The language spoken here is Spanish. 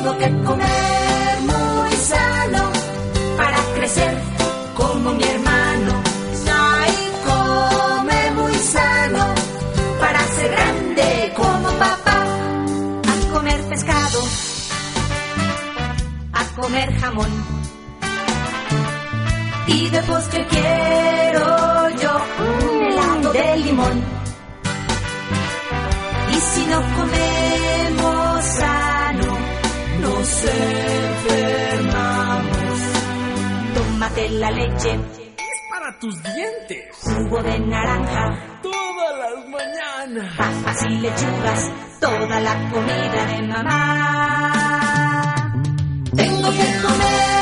Tengo que comer muy sano para crecer como mi hermano. Ay, come muy sano para ser grande como papá. A comer pescado, a comer jamón. Y de postre quiero yo un helado de limón. Y si no comemos sano, nos enfermamos. Tómate la leche, es para tus dientes. jugo de naranja, Todas las mañanas. papas y lechugas, toda la comida de mamá. Tengo que comer